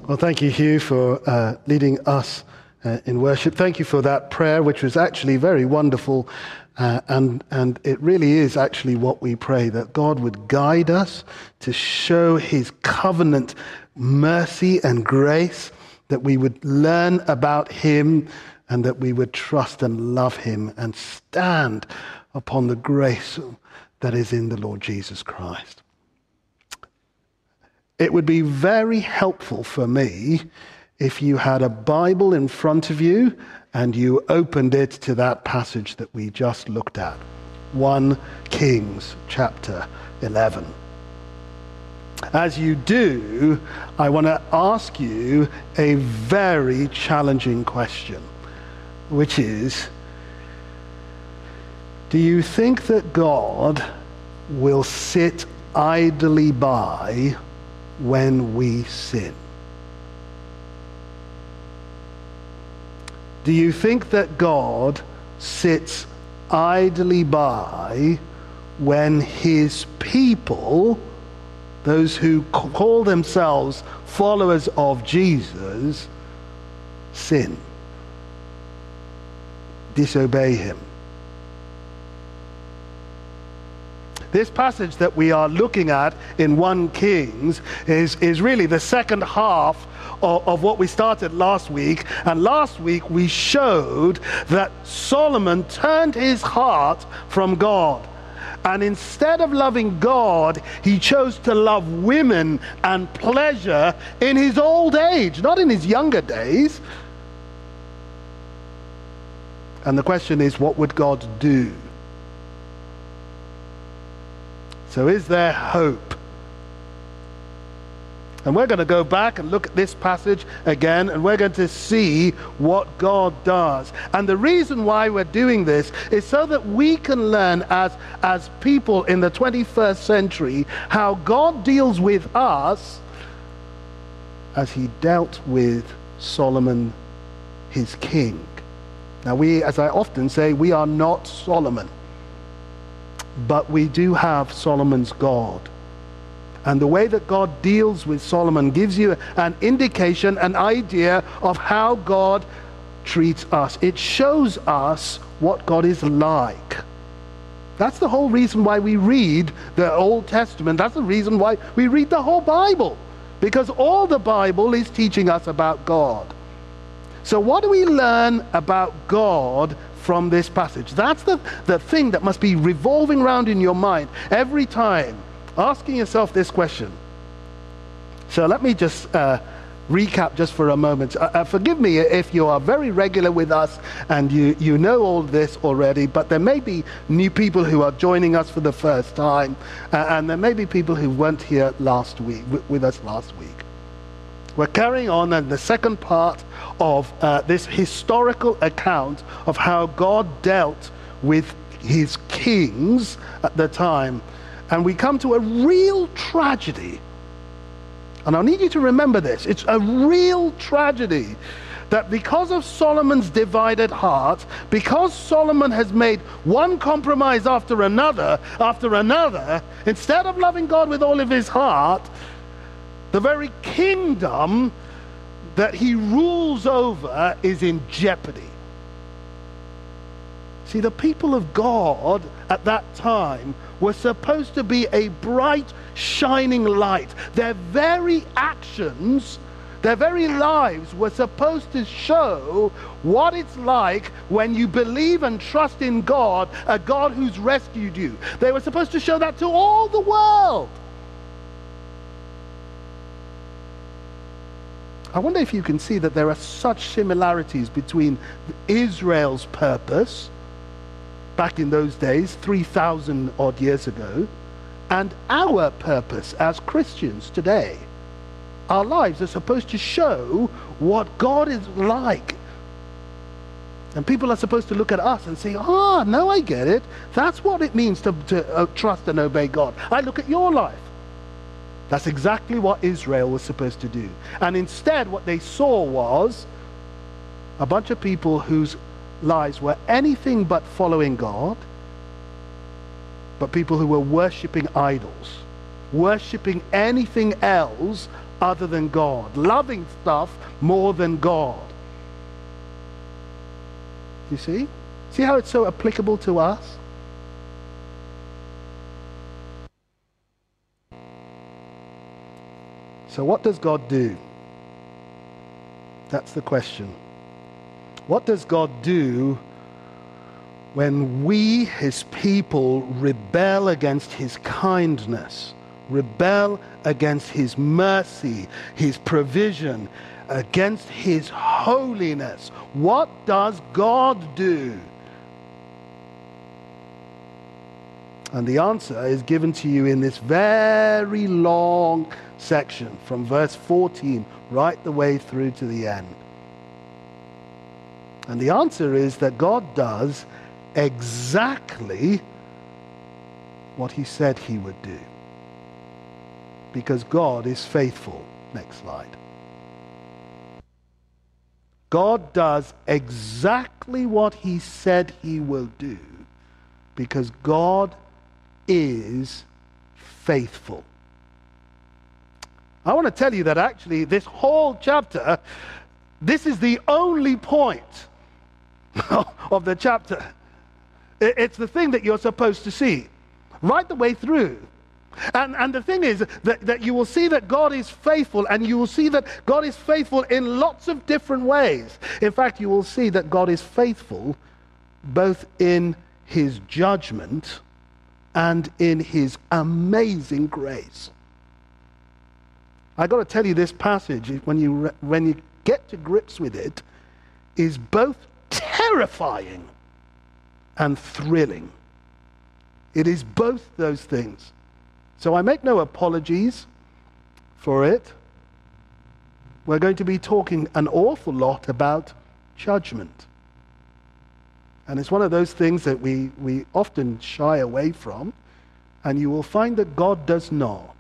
Well, thank you, Hugh, for leading us in worship. Thank you for that prayer, which was actually very wonderful. And it really is actually what we pray, that God would guide us to show his covenant mercy and grace, that we would learn about him and that we would trust and love him and stand upon the grace that is in the Lord Jesus Christ. It would be very helpful for me if you had a Bible in front of you and you opened it to that passage that we just looked at, 1 Kings chapter 11. As you do, I want to ask you a very challenging question, which is, do you think that God will sit idly by when we sin? Do you think that God sits idly by when his people, those who call themselves followers of Jesus, sin, disobey him? This passage that we are looking at in 1 Kings is really the second half of what we started last week. And last week we showed that Solomon turned his heart from God. And instead of loving God, he chose to love women and pleasure in his old age, not in his younger days. And the question is, what would God do? So is there hope? And we're going to go back and look at this passage again, and we're going to see what God does. And the reason why we're doing this is so that we can learn as people in the 21st century how God deals with us as he dealt with Solomon, his king. Now we, as I often say, we are not Solomon, but we do have Solomon's God. And the way that God deals with Solomon gives you an indication, an idea of how God treats us. It shows us what God is like. That's the whole reason why we read the Old Testament. That's the reason why we read the whole Bible. Because all the Bible is teaching us about God. So what do we learn about God from this passage? That's the thing that must be revolving around in your mind every time, asking yourself this question. So let me just recap just for a moment. Forgive me if you are very regular with us and you know all this already, but there may be new people who are joining us for the first time, and there may be people who weren't here last week with us last week. We're carrying on in the second part of this historical account of how God dealt with his kings at the time. And we come to a real tragedy. And I need you to remember this. It's a real tragedy that because of Solomon's divided heart, because Solomon has made one compromise after another, instead of loving God with all of his heart, the very kingdom that he rules over is in jeopardy. See, the people of God at that time were supposed to be a bright, shining light. Their very actions, their very lives were supposed to show what it's like when you believe and trust in God, a God who's rescued you. They were supposed to show that to all the world. I wonder if you can see that there are such similarities between Israel's purpose back in those days, 3,000 odd years ago, and our purpose as Christians today. Our lives are supposed to show what God is like. And people are supposed to look at us and say, no, I get it. That's what it means to trust and obey God. I look at your life. That's exactly what Israel was supposed to do. And instead, what they saw was a bunch of people whose lives were anything but following God, but people who were worshipping idols, worshipping anything else other than God, loving stuff more than God. You see? See how it's so applicable to us? So what does God do? That's the question. What does God do when we, his people, rebel against his kindness, rebel against his mercy, his provision, against his holiness? What does God do? And the answer is given to you in this very long section from verse 14 right the way through to the end. And the answer is that God does exactly what he said he would do, because God is faithful. Next slide. God does exactly what he said he will do, because God is faithful. I want to tell you that actually this whole chapter, this is the only point of the chapter. It's the thing that you're supposed to see right the way through. And the thing is that you will see that God is faithful, and you will see that God is faithful in lots of different ways. In fact, you will see that God is faithful both in his judgment and in his amazing grace. I got to tell you, this passage, when you get to grips with it, is both terrifying and thrilling. It is both those things. So I make no apologies for it. We're going to be talking an awful lot about judgment. And it's one of those things that we often shy away from, and you will find that God does not.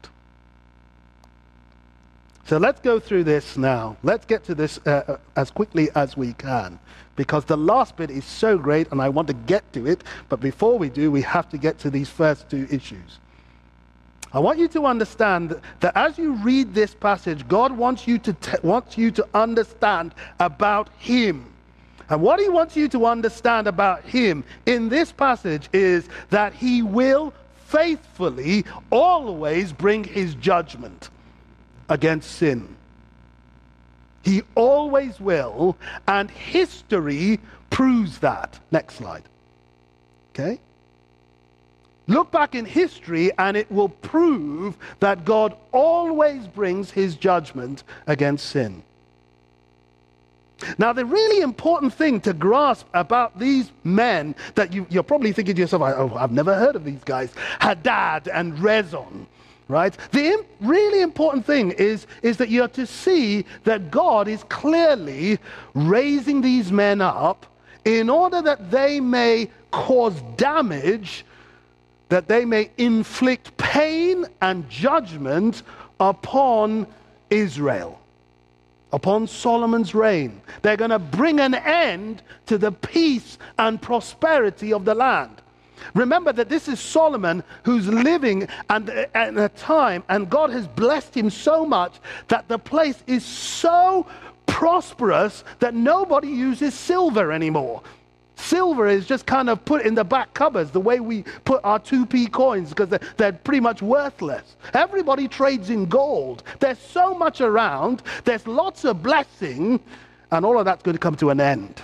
So let's go through this now. Let's get to this as quickly as we can, because the last bit is so great and I want to get to it. But before we do, we have to get to these first two issues. I want you to understand that as you read this passage, God wants you to understand about him. And what he wants you to understand about him in this passage is that he will faithfully always bring his judgment against sin. He always will, and history proves that. Next slide. Okay? Look back in history and it will prove that God always brings his judgment against sin. Now, the really important thing to grasp about these men that you're probably thinking to yourself, oh, I've never heard of these guys, Hadad and Rezon, right? The really important thing is that you're to see that God is clearly raising these men up in order that they may cause damage, that they may inflict pain and judgment upon Israel, upon Solomon's reign. They're going to bring an end to the peace and prosperity of the land. Remember that this is Solomon who's living at a time, and God has blessed him so much that the place is so prosperous that nobody uses silver anymore. Silver is just kind of put in the back cupboards, the way we put our 2p coins, because they're pretty much worthless. Everybody trades in gold. There's so much around. There's lots of blessing, and all of that's going to come to an end.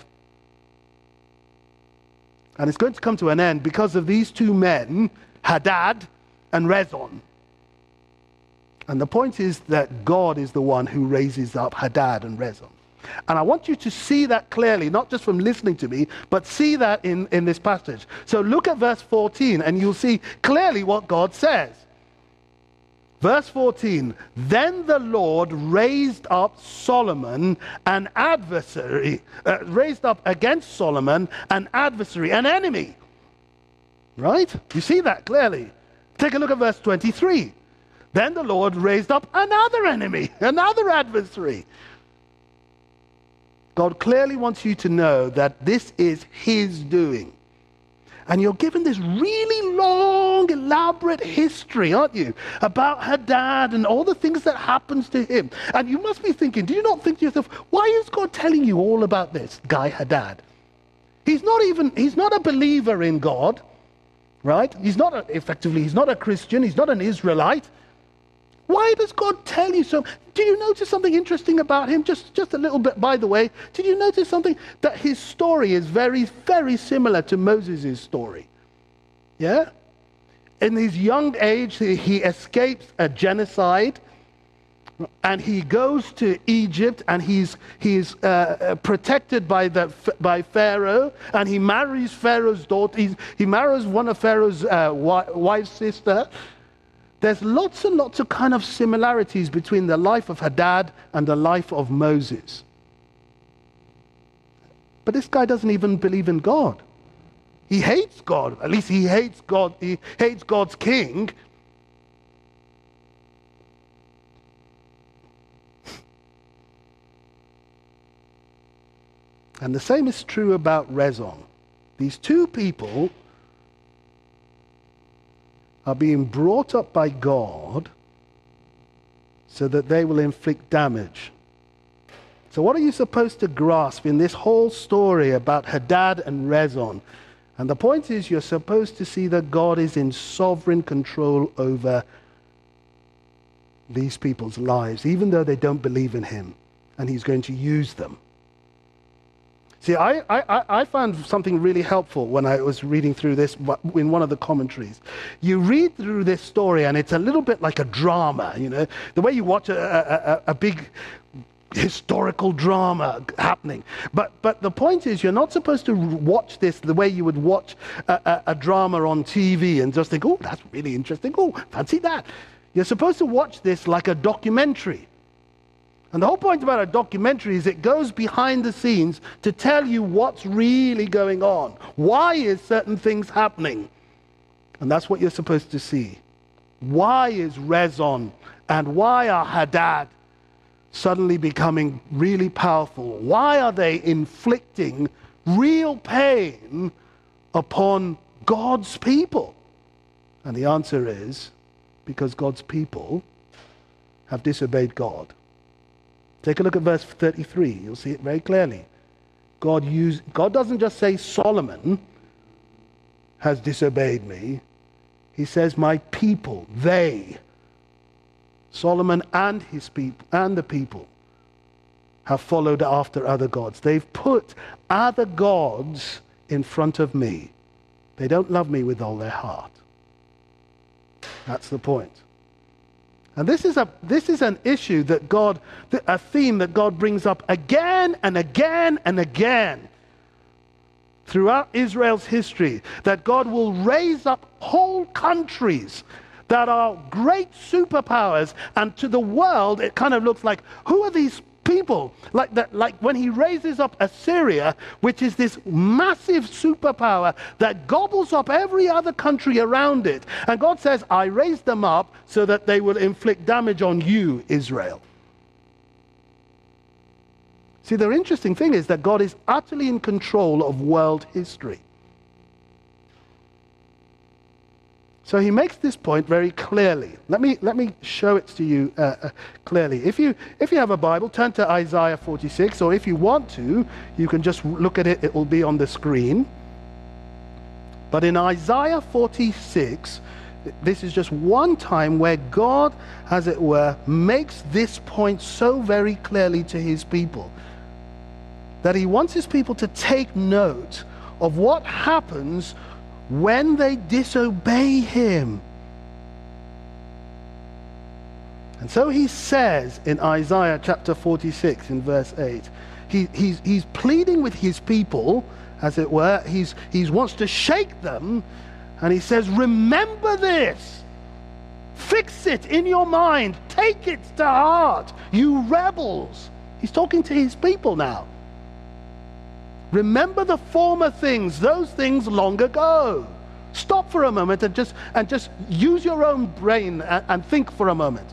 And it's going to come to an end because of these two men, Hadad and Rezon. And the point is that God is the one who raises up Hadad and Rezon. And I want you to see that clearly, not just from listening to me, but see that in this passage. So look at verse 14 and you'll see clearly what God says. Verse 14, then the Lord raised up Solomon an adversary, raised up against Solomon an adversary, an enemy. Right? You see that clearly. Take a look at verse 23. Then the Lord raised up another enemy, another adversary. God clearly wants you to know that this is his doing. And you're given this really long, elaborate history, aren't you, about Hadad and all the things that happens to him. And you must be thinking, do you not think to yourself, why is God telling you all about this guy Hadad? He's not a believer in God, right? He's not a Christian, he's not an Israelite. Why does God tell you so? Did you notice something interesting about him? Just a little bit, by the way. Did you notice something? That his story is very, very similar to Moses' story. Yeah? In his young age, he escapes a genocide, and he goes to Egypt, and he's protected by Pharaoh, and he marries Pharaoh's daughter. He marries one of Pharaoh's wife's sister. There's lots and lots of kind of similarities between the life of Hadad and the life of Moses. But this guy doesn't even believe in God. He hates God. At least he hates God. He hates God's king. And the same is true about Rezon. These two people are being brought up by God so that they will inflict damage. So what are you supposed to grasp in this whole story about Hadad and Rezon? And the point is, you're supposed to see that God is in sovereign control over these people's lives, even though they don't believe in him, and he's going to use them. See, I found something really helpful when I was reading through this in one of the commentaries. You read through this story, and it's a little bit like a drama, you know, the way you watch a big historical drama happening. But the point is, you're not supposed to watch this the way you would watch a drama on TV and just think, oh, that's really interesting. Oh, fancy that. You're supposed to watch this like a documentary. And the whole point about a documentary is it goes behind the scenes to tell you what's really going on. Why is certain things happening? And that's what you're supposed to see. Why is Rezon and why are Hadad suddenly becoming really powerful? Why are they inflicting real pain upon God's people? And the answer is because God's people have disobeyed God. Take a look at verse 33. You'll see it very clearly. God doesn't just say Solomon has disobeyed me. He says my people, they, Solomon and his people and the people, have followed after other gods. They've put other gods in front of me. They don't love me with all their heart. That's the point. And this is an issue that a theme that God brings up again and again and again throughout Israel's history, that God will raise up whole countries that are great superpowers, and to the world it kind of looks like, who are these people? Like that, like when he raises up Assyria, which is this massive superpower that gobbles up every other country around it. And God says, I raised them up so that they will inflict damage on you, Israel. See, the interesting thing is that God is utterly in control of world history. So he makes this point very clearly. Let me show it to you clearly. If you have a Bible, turn to Isaiah 46, or if you want to, you can just look at it. It will be on the screen. But in Isaiah 46, this is just one time where God, as it were, makes this point so very clearly to his people, that he wants his people to take note of what happens when they disobey him. And so he says in Isaiah chapter 46 in verse 8, he's pleading with his people, as it were. He wants to shake them, and he says, remember this, fix it in your mind, take it to heart, you rebels. He's talking to his people now. Remember the former things, those things long ago. Stop for a moment and just use your own brain and think for a moment.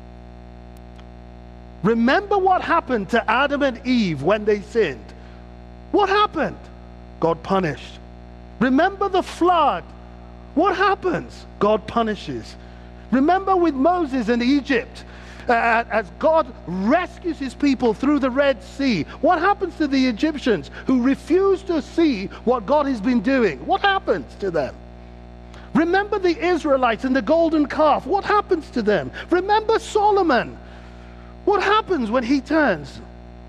Remember what happened to Adam and Eve when they sinned. What happened? God punished. Remember the flood. what happens? God punishes. Remember with Moses in Egypt, as God rescues his people through the Red Sea, what happens to the Egyptians who refuse to see what God has been doing? What happens to them? Remember the Israelites and the golden calf. What happens to them? Remember Solomon. What happens when he turns?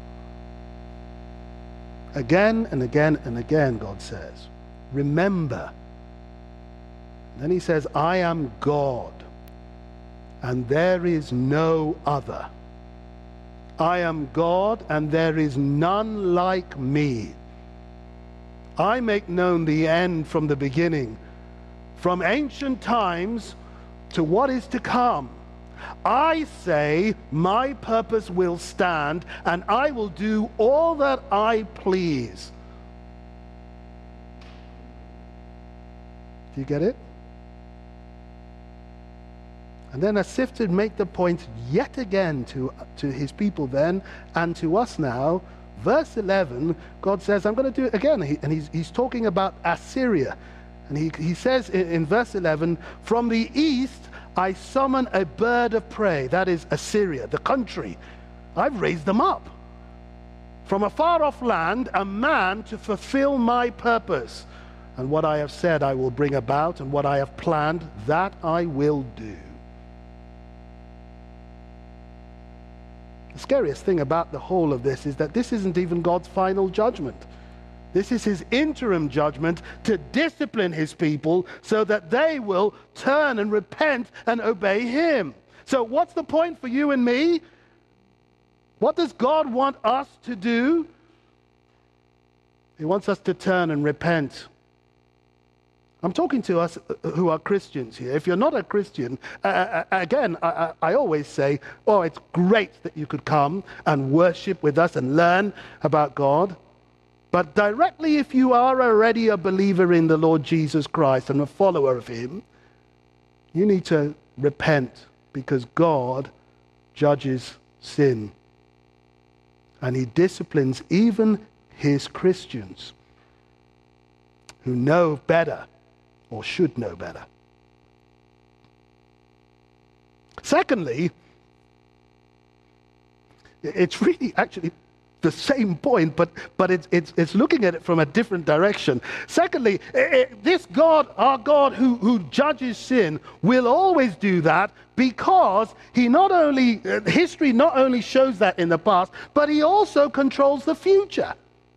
Again and again and again, God says, remember. Then he says, I am God, and there is no other. I am God, and there is none like me. I make known the end from the beginning, from ancient times to what is to come. I say, my purpose will stand, and I will do all that I please. Do you get it? And then as if to make the point yet again to his people then, and to us now, verse 11, God says, I'm going to do it again. And he's talking about Assyria. And he says in verse 11, from the east I summon a bird of prey, that is Assyria, the country. I've raised them up. From a far off land, a man to fulfill my purpose. And what I have said I will bring about, and what I have planned, that I will do. The scariest thing about the whole of this is that this isn't even God's final judgment. This is his interim judgment to discipline his people so that they will turn and repent and obey him. So what's the point for you and me? What does God want us to do? He wants us to turn and repent. I'm talking to us who are Christians here. If you're not a Christian, again, I always say, oh, it's great that you could come and worship with us and learn about God. But directly, if you are already a believer in the Lord Jesus Christ and a follower of him, you need to repent, because God judges sin. And he disciplines even his Christians who know better or should know better. Secondly, it's really actually the same point, but it's looking at it from a different direction. Secondly, this God, our God who judges sin, will always do that because history not only shows that in the past, but he also controls the future.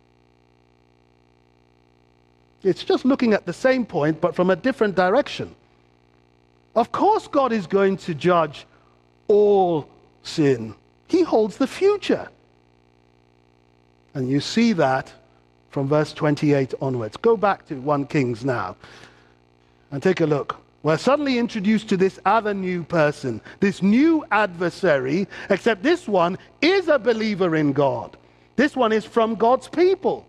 It's just looking at the same point, but from a different direction. Of course God is going to judge all sin. He holds the future. And you see that from verse 28 onwards. Go back to 1 Kings now and take a look. We're suddenly introduced to this other new person, this new adversary, except this one is a believer in God. This one is from God's people.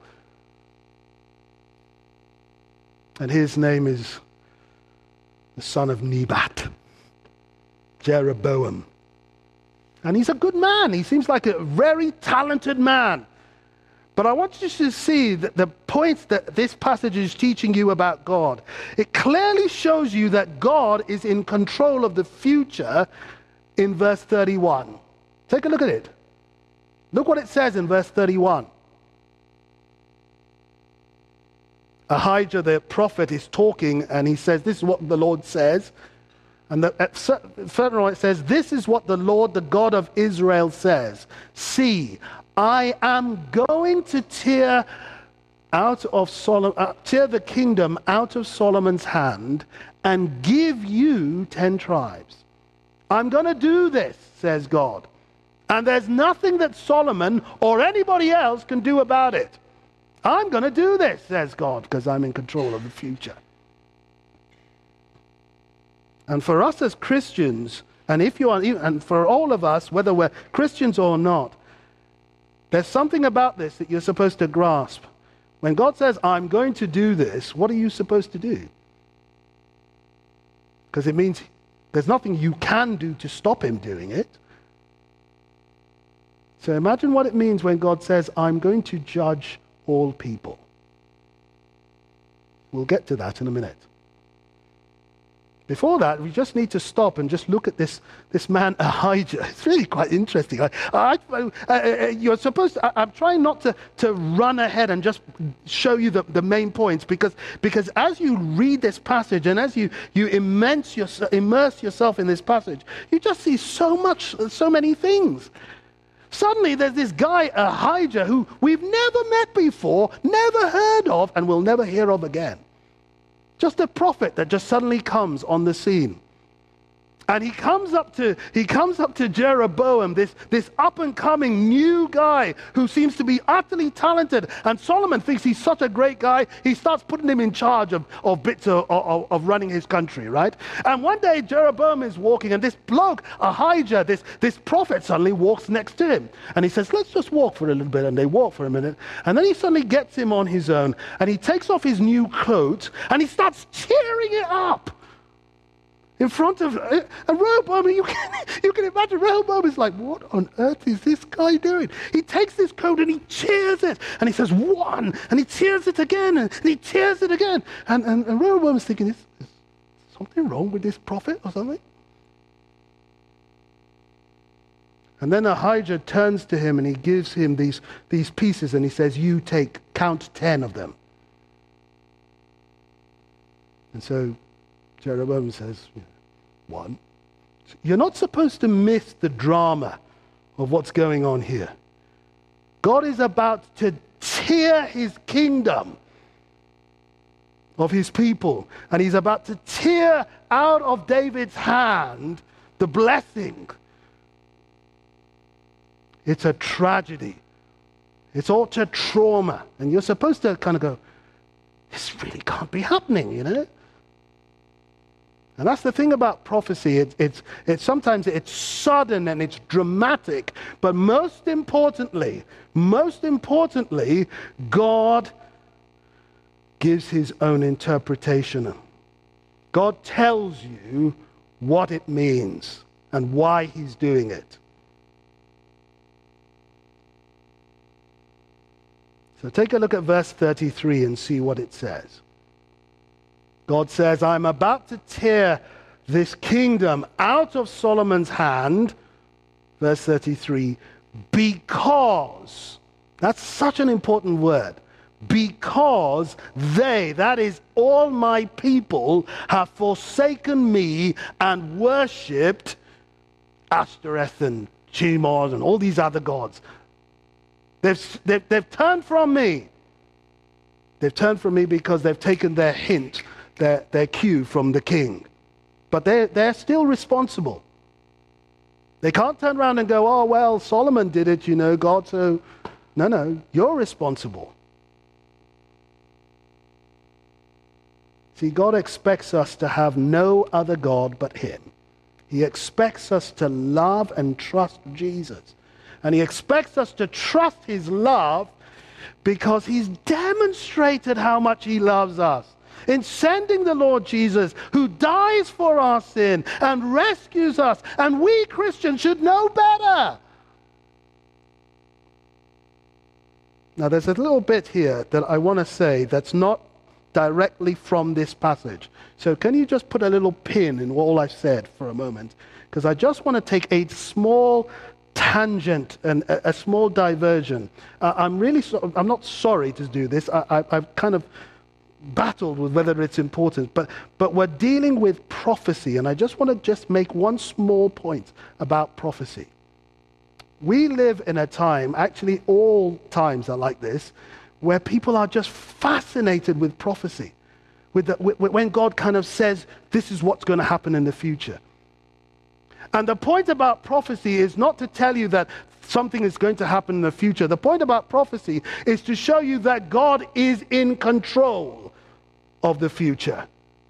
And his name is the son of Nebat, Jeroboam. And he's a good man. He seems like a very talented man. But I want you to see that the points that this passage is teaching you about God, it clearly shows you that God is in control of the future in verse 31. Take a look at it. Look what it says in verse 31. Ahijah the prophet is talking, and he says, this is what the Lord says. And further on it says, this is what the Lord, the God of Israel says. See, I am going to tear the kingdom out of Solomon's hand and give you 10 tribes. I'm going to do this, says God. And there's nothing that Solomon or anybody else can do about it. I'm going to do this, says God, because I'm in control of the future. And for us as Christians, and for all of us, whether we're Christians or not, there's something about this that you're supposed to grasp. When God says, I'm going to do this, what are you supposed to do? Because it means there's nothing you can do to stop him doing it. So imagine what it means when God says, I'm going to judge all people. We'll get to that in a minute. Before that, we just need to stop and just look at this man Ahijah. It's really quite interesting. You're supposed to, I'm trying not to run ahead and just show you the main points, because as you read this passage and as you immerse yourself in this passage, you just see so many things. Suddenly there's this guy Ahijah who we've never met before, never heard of, and will never hear of again. Just a prophet that just suddenly comes on the scene. And he comes up to Jeroboam, this up-and-coming new guy who seems to be utterly talented. And Solomon thinks he's such a great guy, he starts putting him in charge of bits of running his country, right? And one day Jeroboam is walking, and this bloke, Ahijah, this prophet, suddenly walks next to him. And he says, let's just walk for a little bit. And they walk for a minute. And then he suddenly gets him on his own, and he takes off his new coat, and he starts tearing it up in front of Rehoboam. You can imagine Rehoboam is like, what on earth is this guy doing? He takes this coat and he tears it, and he says, one, and he tears it again, and he tears it again. And Rehoboam is thinking, is something wrong with this prophet or something? And then Ahijah turns to him and he gives him these pieces, and he says, you count 10 of them. And so Jeroboam says, one. You're not supposed to miss the drama of what's going on here. God is about to tear his kingdom of his people, and he's about to tear out of David's hand the blessing. It's a tragedy. It's utter trauma. And you're supposed to kind of go, this really can't be happening, you know? And that's the thing about prophecy. It's sometimes it's sudden and it's dramatic, but most importantly, God gives his own interpretation. God tells you what it means and why he's doing it. So take a look at verse 33 and see what it says. God says, I'm about to tear this kingdom out of Solomon's hand, verse 33, because, that's such an important word, because they, that is all my people, have forsaken me and worshipped Ashtoreth and Chemoz and all these other gods. They've turned from me. They've turned from me because they've taken their hint, their cue from the king. But they're still responsible. They can't turn around and go, oh, well, Solomon did it, you know, God, so... No, you're responsible. See, God expects us to have no other God but him. He expects us to love and trust Jesus. And he expects us to trust his love because he's demonstrated how much he loves us in sending the Lord Jesus, who dies for our sin and rescues us. And we Christians should know better. Now, there's a little bit here that I want to say that's not directly from this passage. So can you just put a little pin in all I've said for a moment? Because I just want to take a small tangent and a small diversion. I'm not sorry to do this. I've kind of battled with whether it's important, but we're dealing with prophecy, and I just want to make one small point about prophecy. We live in a time, actually all times are like this, where people are just fascinated with prophecy, when God kind of says, this is what's going to happen in the future. And the point about prophecy is not to tell you that something is going to happen in the future. The point about prophecy is to show you that God is in control of the future.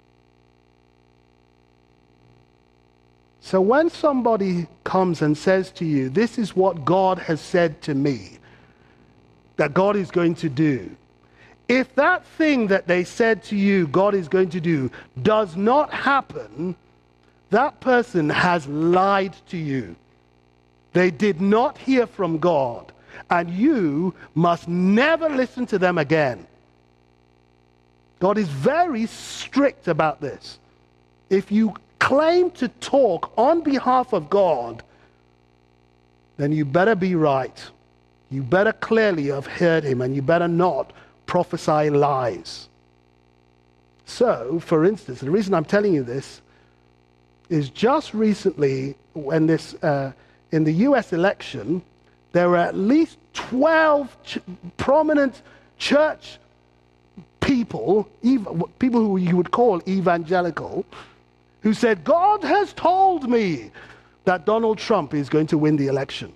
So when somebody comes and says to you, this is what God has said to me, that God is going to do, if that thing that they said to you God is going to do does not happen, that person has lied to you. They did not hear from God, and you must never listen to them again. God is very strict about this. if you claim to talk on behalf of God, then you better be right. You better clearly have heard him, and you better not prophesy lies. So, for instance, the reason I'm telling you this is just recently when in the US election, there were at least 12 prominent church people, people who you would call evangelical, who said, God has told me that Donald Trump is going to win the election.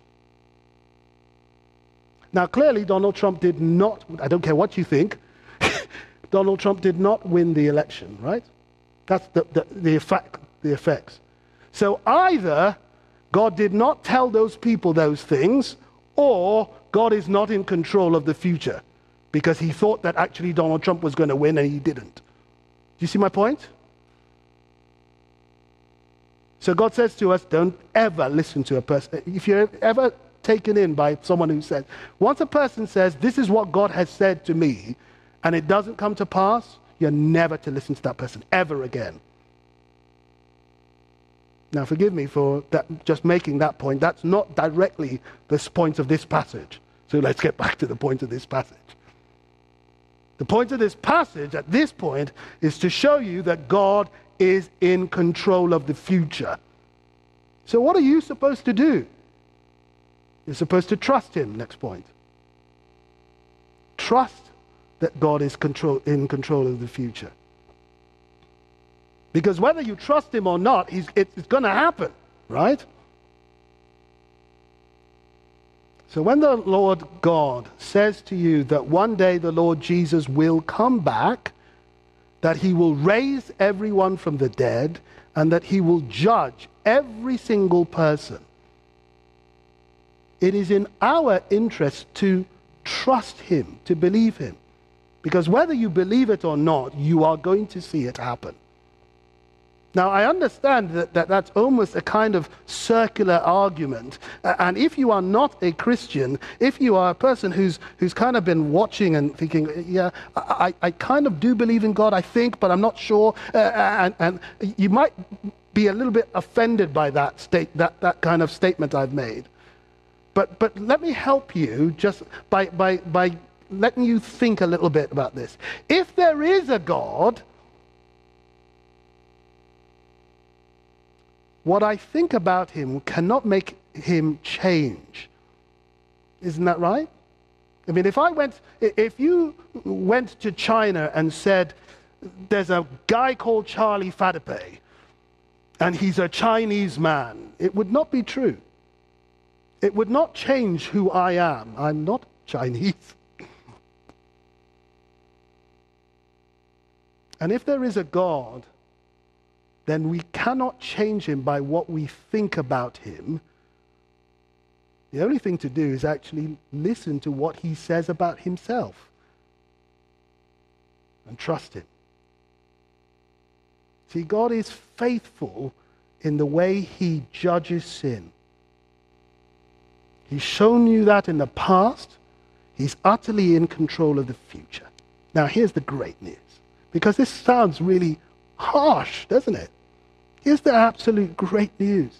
Now, clearly, Donald Trump did not, I don't care what you think, Donald Trump did not win the election, right? That's the effects. So either God did not tell those people those things, or God is not in control of the future, because he thought that actually Donald Trump was going to win and he didn't. Do you see my point? So God says to us, don't ever listen to a person. If you're ever taken in by someone who says, once a person says, this is what God has said to me, and it doesn't come to pass, you're never to listen to that person ever again. Now forgive me for that, just making that point. That's not directly the point of this passage. So let's get back to the point of this passage. The point of this passage at this point is to show you that God is in control of the future. So what are you supposed to do? You're supposed to trust him, next point. Trust that God is in control of the future. Because whether you trust him or not, it's going to happen, right? So when the Lord God says to you that one day the Lord Jesus will come back, that he will raise everyone from the dead, and that he will judge every single person, it is in our interest to trust him, to believe him. Because whether you believe it or not, you are going to see it happen. Now, I understand that that's almost a kind of circular argument. And if you are not a Christian, if you are a person who's kind of been watching and thinking, yeah, I kind of do believe in God, I think, but I'm not sure. And you might be a little bit offended by that kind of statement I've made. But let me help you just by letting you think a little bit about this. If there is a God, what I think about him cannot make him change. Isn't that right? I mean, if you went to China and said, there's a guy called Charlie Fatape, and he's a Chinese man, it would not be true. It would not change who I am. I'm not Chinese. And if there is a God, then we cannot change him by what we think about him. The only thing to do is actually listen to what he says about himself and trust him. See, God is faithful in the way he judges sin. He's shown you that in the past. He's utterly in control of the future. Now, here's the great news, because this sounds really harsh, doesn't it? Here's the absolute great news.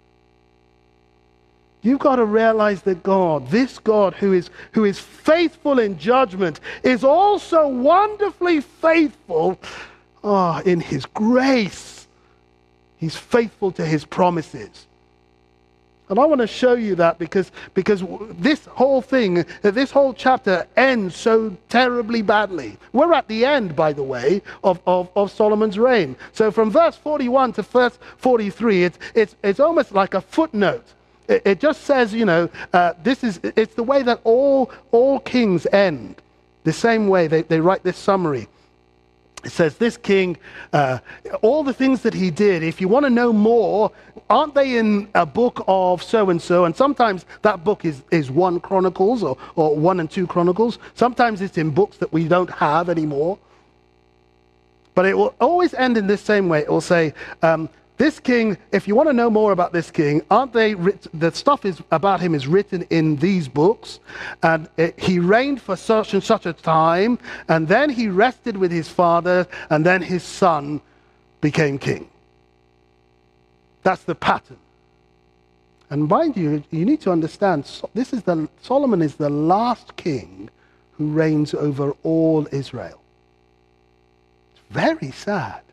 You've got to realize that God, this God who is faithful in judgment, is also wonderfully faithful in his grace. He's faithful to his promises. And I want to show you that because this whole thing, this whole chapter ends so terribly badly. We're at the end, by the way, of Solomon's reign. So from verse 41 to verse 43, it's almost like a footnote. It just says, it's the way that all kings end. The same way they write this summary. It says, this king, all the things that he did, if you want to know more, aren't they in a book of so-and-so? And sometimes that book is 1 Chronicles or 1 and 2 Chronicles. Sometimes it's in books that we don't have anymore. But it will always end in this same way. It will say, this king, if you want to know more about this king, the stuff about him is written in these books, and he reigned for such and such a time, and then he rested with his father, and then his son became king. That's the pattern. And mind you, you need to understand, Solomon is the last king who reigns over all Israel. It's very sad.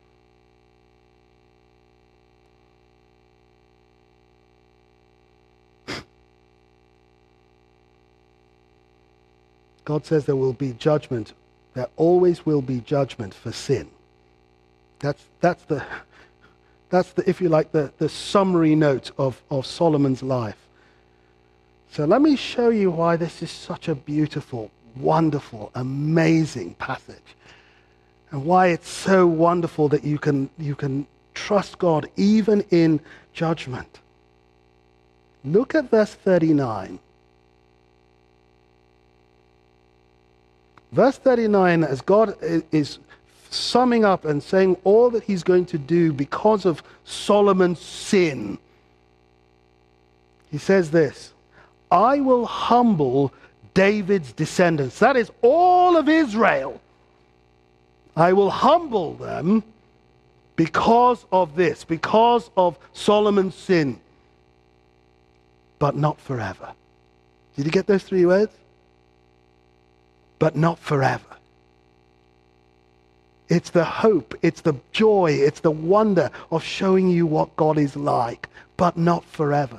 God says there will be judgment. There always will be judgment for sin. That's the if you like, the summary note of Solomon's life. So let me show you why this is such a beautiful, wonderful, amazing passage. And why it's so wonderful that you can trust God even in judgment. Look at verse 39. Verse 39, as God is summing up and saying all that he's going to do because of Solomon's sin. He says this, I will humble David's descendants. That is all of Israel. I will humble them because of this, because of Solomon's sin. But not forever. Did you get those three words? But not forever. It's the hope, it's the joy, it's the wonder of showing you what God is like, but not forever.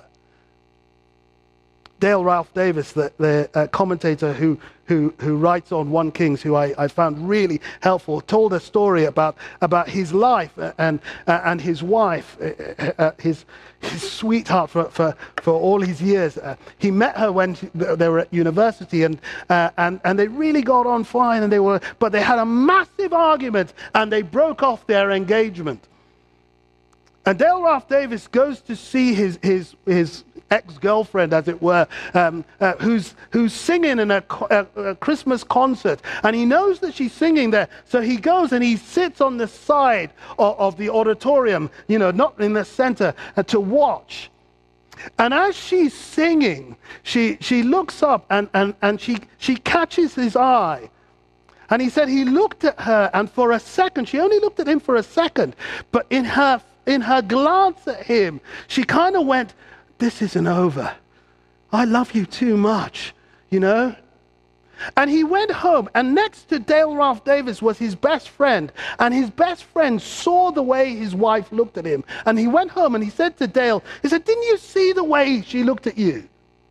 Dale Ralph Davis, the commentator who writes on 1 Kings, who I found really helpful, told a story about his life and his wife, his sweetheart for all his years. He met her when they were at university, and they really got on fine, but they had a massive argument, and they broke off their engagement. And Dale Ralph Davis goes to see his ex-girlfriend, as it were, who's singing in a Christmas concert, and he knows that she's singing there, so he goes and he sits on the side of the auditorium, not in the center, to watch. And as she's singing, she looks up and she catches his eye. And he said he looked at her, and for a second, she only looked at him for a second, but in her glance at him, she kind of went, this isn't over. I love you too much, And he went home, and next to Dale Ralph Davis was his best friend, and his best friend saw the way his wife looked at him, and he went home and he said to Dale, he said, didn't you see the way she looked at you?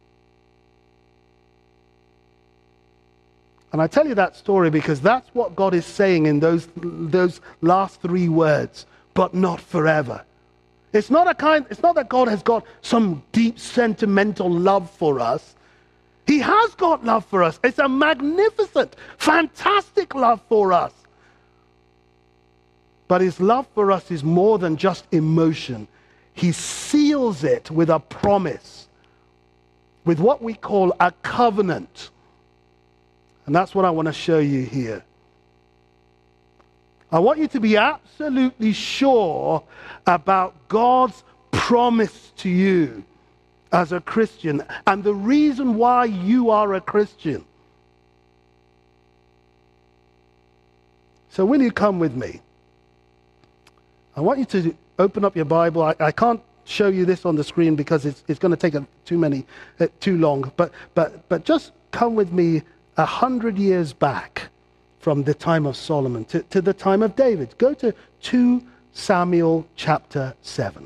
And I tell you that story because that's what God is saying in those last three words, but not forever. It's not that God has got some deep sentimental love for us. He has got love for us. It's a magnificent, fantastic love for us. But his love for us is more than just emotion. He seals it with a promise, with what we call a covenant. And that's what I want to show you here. I want you to be absolutely sure about God's promise to you as a Christian and the reason why you are a Christian. So will you come with me? I want you to open up your Bible. I can't show you this on the screen because it's going to take too long. But just come with me 100 years back from the time of Solomon to the time of David. Go to 2 Samuel chapter 7.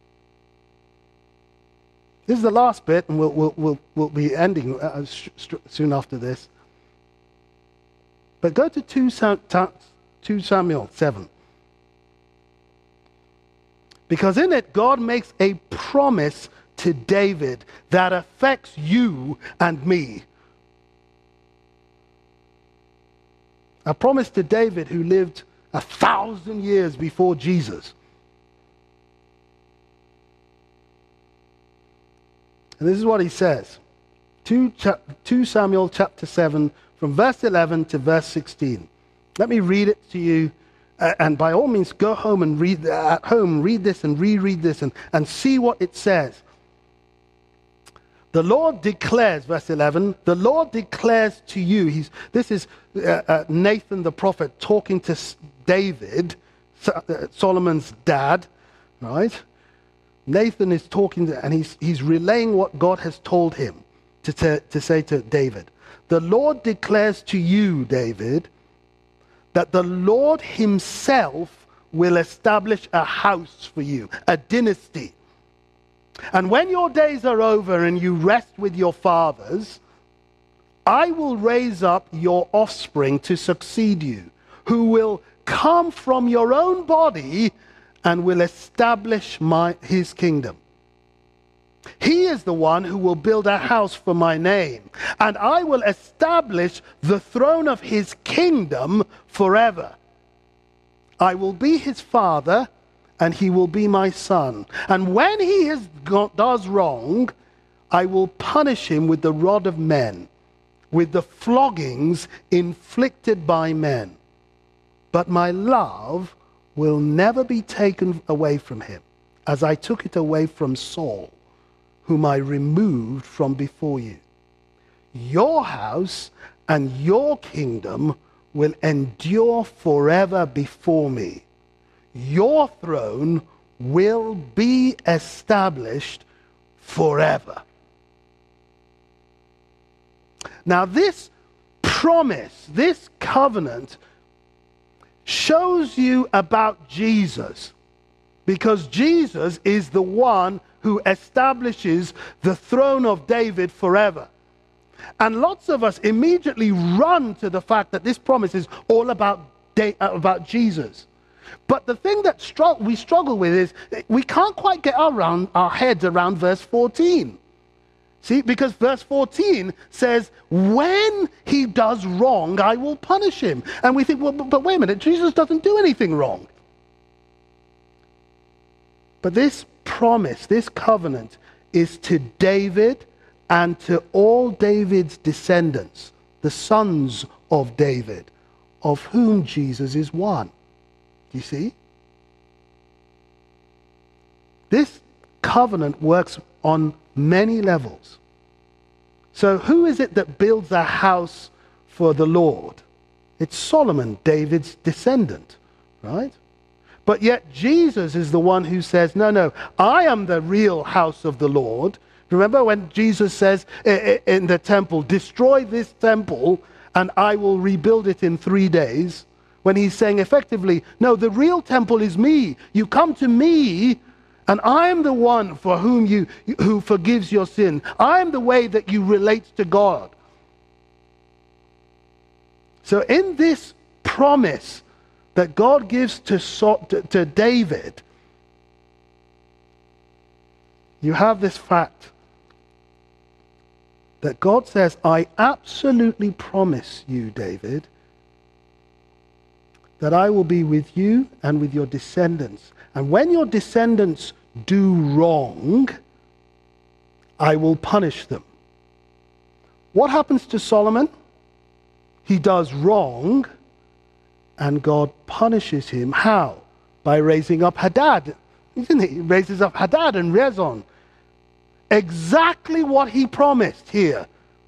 This is the last bit, and we'll be ending soon after this. But go to 2 Samuel 7. Because in it, God makes a promise to David that affects you and me. A promise to David who lived 1,000 years before Jesus. And this is what he says. 2 Samuel chapter 7 from verse 11 to verse 16. Let me read it to you. And by all means, go home and read this and reread this and see what it says. The Lord declares, verse 11, the Lord declares to you, this is Nathan the prophet talking to David, Solomon's dad, right? Nathan is talking and he's relaying what God has told him to say to David. The Lord declares to you, David, that the Lord himself will establish a house for you, a dynasty. And when your days are over and you rest with your fathers, I will raise up your offspring to succeed you, who will come from your own body and will establish his kingdom. He is the one who will build a house for my name, and I will establish the throne of his kingdom forever. I will be his father, and he will be my son. And when he does wrong, I will punish him with the rod of men, with the floggings inflicted by men. But my love will never be taken away from him, as I took it away from Saul, whom I removed from before you. Your house and your kingdom will endure forever before me. Your throne will be established forever. Now this promise, this covenant, shows you about Jesus, because Jesus is the one who establishes the throne of David forever. And lots of us immediately run to the fact that this promise is all about Jesus. But the thing that we struggle with is we can't quite get our heads around verse 14. See, because verse 14 says, when he does wrong, I will punish him. And we think, well, but wait a minute, Jesus doesn't do anything wrong. But this promise, this covenant, is to David and to all David's descendants, the sons of David, of whom Jesus is one. Do you see? This covenant works on many levels. So who is it that builds a house for the Lord? It's Solomon, David's descendant, right? But yet Jesus is the one who says, no, I am the real house of the Lord. Remember when Jesus says in the temple, destroy this temple and I will rebuild it in 3 days? When he's saying effectively, no, the real temple is me. You come to me and I am the one for whom who forgives your sin. I am the way that you relate to God. So in this promise that God gives to David, you have this fact that God says, I absolutely promise you, David, that I will be with you and with your descendants. And when your descendants do wrong, I will punish them. What happens to Solomon? He does wrong, and God punishes him. How? By raising up Hadad. Isn't he? He raises up Hadad and Rezon. Exactly what he promised here.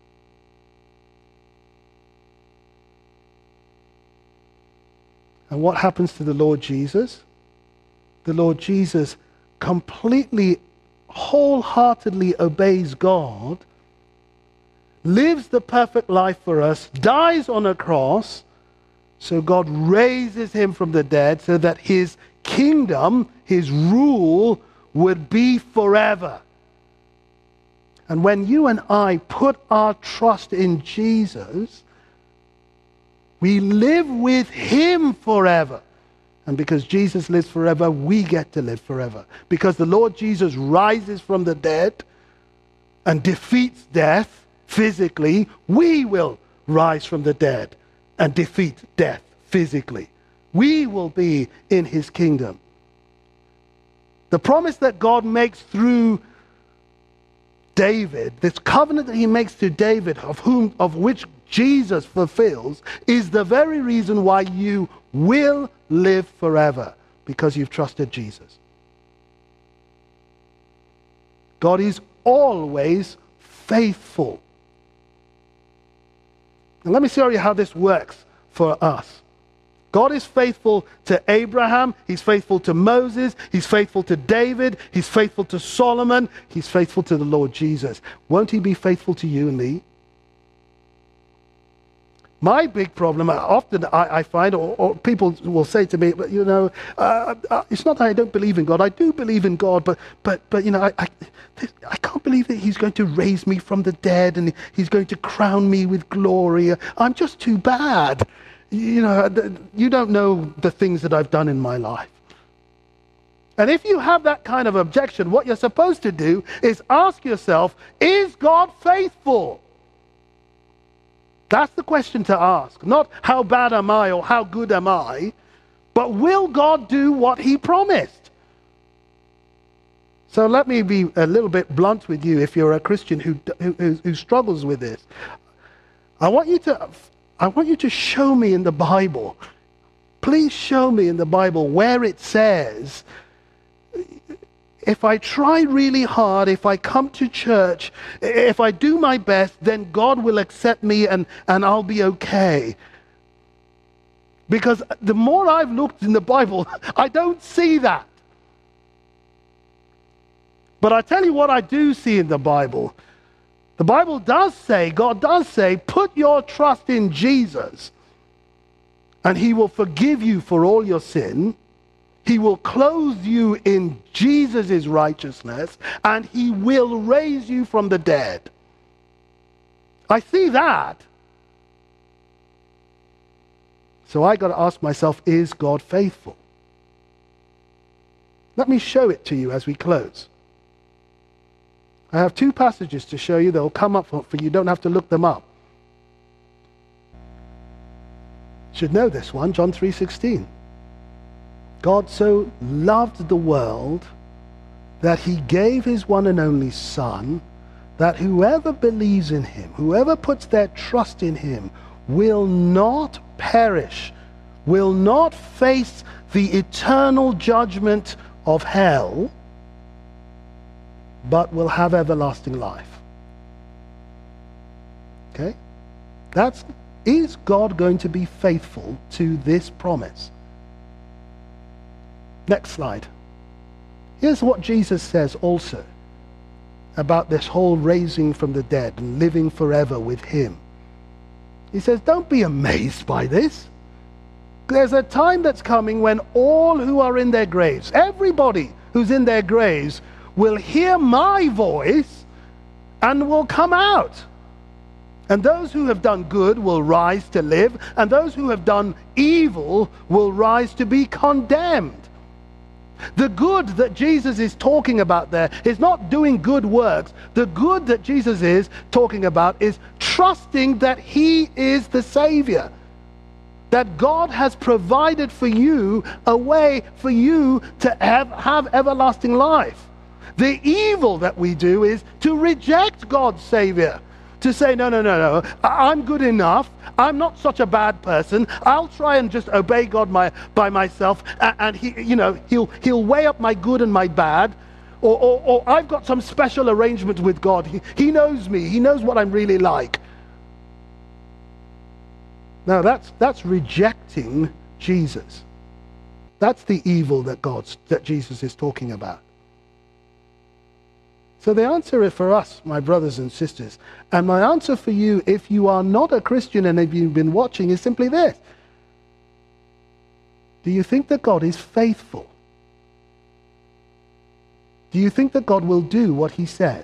And what happens to the Lord Jesus? The Lord Jesus completely, wholeheartedly obeys God, lives the perfect life for us, dies on a cross, so God raises him from the dead so that his kingdom, his rule, would be forever. And when you and I put our trust in Jesus, we live with him forever. And because Jesus lives forever, we get to live forever. Because the Lord Jesus rises from the dead and defeats death physically, we will rise from the dead and defeat death physically. We will be in his kingdom. The promise that God makes through David, this covenant that he makes to David, of which Jesus fulfills, is the very reason why you will live forever, because you've trusted Jesus. God is always faithful. And let me show you how this works for us. God is faithful to Abraham. He's faithful to Moses. He's faithful to David. He's faithful to Solomon. He's faithful to the Lord Jesus. Won't he be faithful to you and me? My big problem, often I find, or people will say to me, but it's not that I don't believe in God. I do believe in God, but I can't believe that he's going to raise me from the dead and he's going to crown me with glory. I'm just too bad. You don't know the things that I've done in my life. And if you have that kind of objection, what you're supposed to do is ask yourself, is God faithful? That's the question to ask. Not how bad am I or how good am I, but will God do what he promised? So let me be a little bit blunt with you if you're a Christian who struggles with this. I want you to show me in the Bible. Please show me in the Bible where it says, if I try really hard, if I come to church, if I do my best, then God will accept me and I'll be okay. Because the more I've looked in the Bible, I don't see that. But I tell you what I do see in the Bible. The Bible does say, God does say, put your trust in Jesus and he will forgive you for all your sin. He will clothe you in Jesus' righteousness, and he will raise you from the dead. I see that. So I got to ask myself, is God faithful? Let me show it to you as we close. I have two passages to show you. They'll come up for you. You don't have to look them up. You should know this one, John 3:16. God so loved the world that he gave his one and only Son, that whoever believes in him, whoever puts their trust in him, will not perish, will not face the eternal judgment of hell, but will have everlasting life. Okay? Is God going to be faithful to this promise? Next slide. Here's what Jesus says also about this whole raising from the dead and living forever with him. He says, don't be amazed by this. There's a time that's coming when all who are in their graves, everybody who's in their graves, will hear my voice and will come out. And those who have done good will rise to live, and those who have done evil will rise to be condemned. The good that Jesus is talking about there is not doing good works. The good that Jesus is talking about is trusting that he is the Savior. That God has provided for you a way for you to have everlasting life. The evil that we do is to reject God's Savior. To say, no, I'm good enough. I'm not such a bad person. I'll try and just obey God by myself, and he'll weigh up my good and my bad, or I've got some special arrangement with God. He knows me. He knows what I'm really like. Now that's rejecting Jesus. That's the evil that Jesus is talking about. So the answer for us, my brothers and sisters, and my answer for you, if you are not a Christian and if you've been watching, is simply this. Do you think that God is faithful? Do you think that God will do what he says?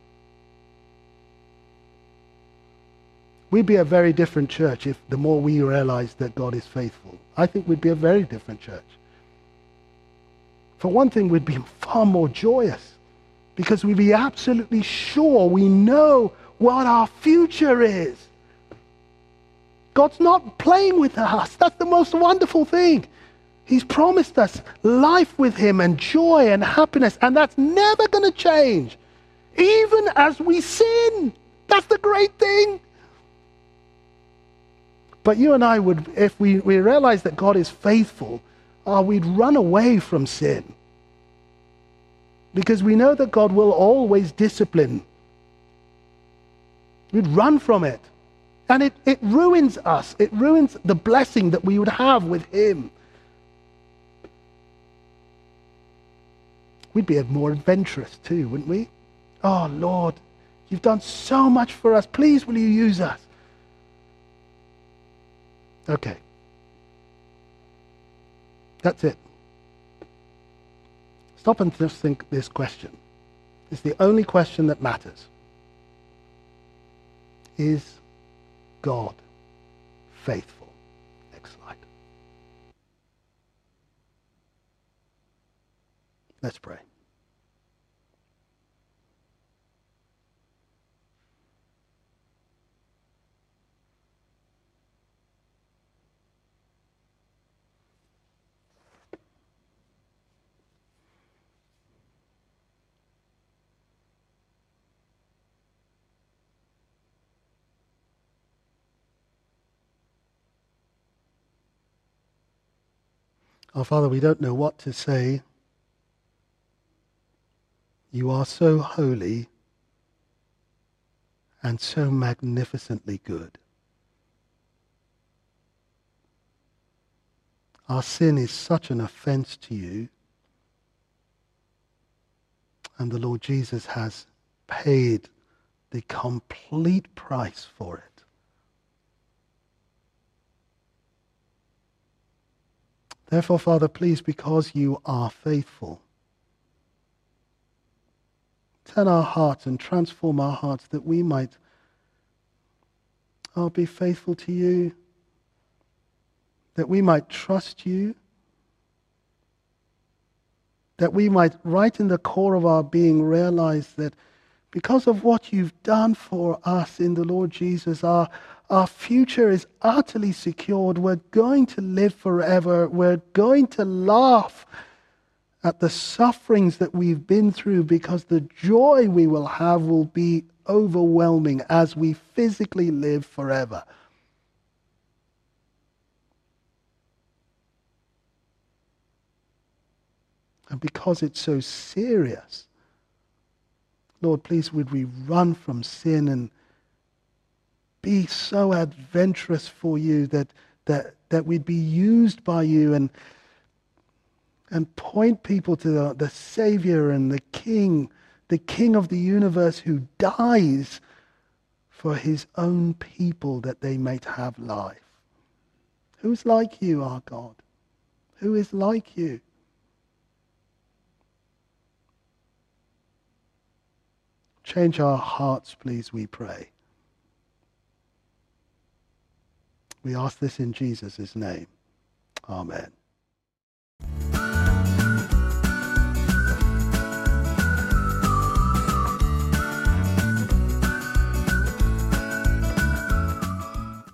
We'd be a very different church if the more we realized that God is faithful. I think we'd be a very different church. For one thing, we'd be far more joyous. Because we'd be absolutely sure we know what our future is. God's not playing with us. That's the most wonderful thing. He's promised us life with him and joy and happiness, and that's never going to change. Even as we sin. That's the great thing. But you and I would, if we realize that God is faithful, we'd run away from sin. Because we know that God will always discipline. We'd run from it. And it ruins us. It ruins the blessing that we would have with him. We'd be more adventurous too, wouldn't we? Oh, Lord, you've done so much for us. Please, will you use us? Okay. That's it. Stop and just think this question. It's the only question that matters. Is God faithful? Next slide. Let's pray. Our Father, we don't know what to say. You are so holy and so magnificently good. Our sin is such an offense to you, and the Lord Jesus has paid the complete price for it. Therefore, Father, please, because you are faithful, turn our hearts and transform our hearts that we might be faithful to you, that we might trust you, that we might, right in the core of our being, realize that because of what you've done for us in the Lord Jesus, our future is utterly secured. We're going to live forever. We're going to laugh at the sufferings that we've been through, because the joy we will have will be overwhelming as we physically live forever. And because it's so serious, Lord, please would we run from sin and be so adventurous for you that we'd be used by you and point people to the Savior and the King of the universe, who dies for his own people that they might have life. Who's like you, our God? Who is like you? Change our hearts, please, we pray. We ask this in Jesus' name. Amen.